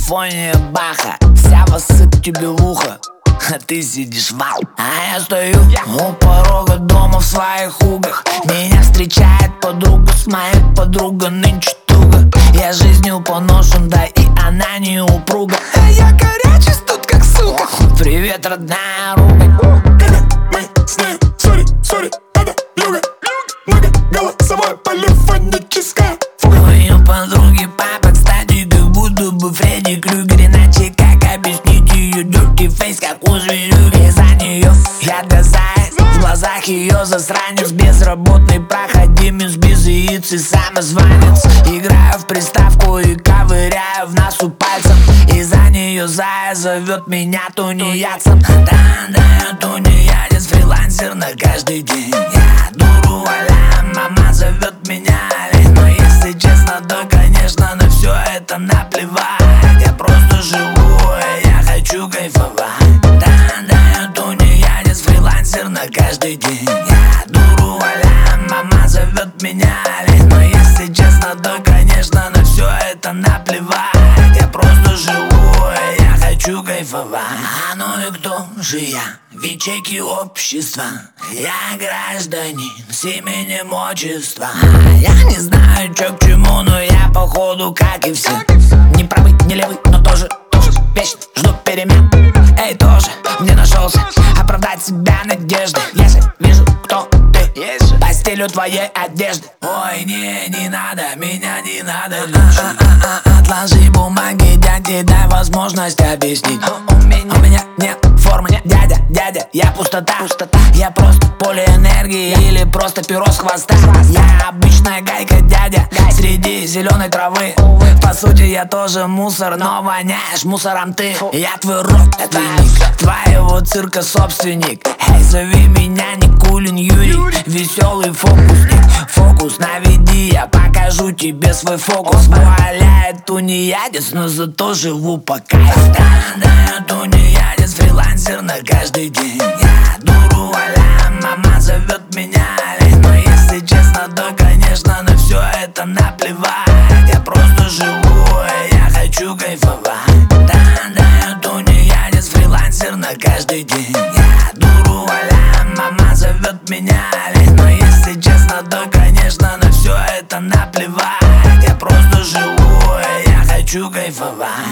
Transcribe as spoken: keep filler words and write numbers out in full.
симфония Баха, вся воссыпь тебе в ухо, а ты сидишь вал. А я стою у порога дома в своих угах. Меня встречает подруга, с моей подругой нынче туго. Я жизнью поношен, да и она не упруга. А я горячий тут как сука. Привет, родная ругань. Когда мы с ней, сори, сори, это юга. Многоголосовая полифоническая фуга. У ее подруги папа, кстати, как будто бы Фредди Крюгер. Иначе как объяснить ее dirty face, как у зверюги? За нее я дозаяц, в глазах ее засранец, безработный проходимец, без яиц и самозванец. Играю в приставку и ковыряю в носу пальцем, и за нее зая зовет меня тунеядцем. Да-да, тунеядец, фрилансер на каждый день. Я дуру валя, мама зовет меня олень. Но если честно, то, конечно, на все это наплевать. Я просто живу, и я хочу кайфовать. Да-да, я тунеядец, фрилансер на каждый день. Я дуру валя, мама зовет меня олень. Но если честно, то, конечно, на все это наплевать. Я просто живу, и я хочу кайфовать. А ну и кто же я? В ячейке общества я гражданин с именем отчества. А я не знаю, чё к чему, но я походу, как и все, не правый, не левый, но тоже, тоже вечно жду перемен. Эй, тоже мне нашелся оправдать себя надеждой. Если вижу, кто ты по стилю твоей одежды. Ой, не, не надо, меня не надо лучше. Отложи бумаги, дяде, дай возможность объяснить. У меня, у меня нет формы, дядя, дядя, я пустота, пустота. Я просто поле энергии или просто перо с хвоста. Я обычная гайка, дядя, среди зеленой травы. По сути я тоже мусор, но воняешь мусором ты. Я твой родственник, твоего цирка собственник. Эй, зови меня Никулин Юрий, веселый фокусник. Фокус наведи, я покажу тебе свой фокус. Вуаля, я тунеядец, но зато живу по кайфу. Да-да, я тунеядец, фрилансер на каждый день. Я дуру валя, мама зовет меня олень. Но если честно, то, конечно, на все это наплевать. Я просто живу, и я хочу кайфовать. Да-да, я тунеядец, фрилансер на каждый день. Я дуру валя, мама зовет меня олень. Но если честно, то, конечно, на все это наплевать. Я просто живу, и я хочу кайфовать.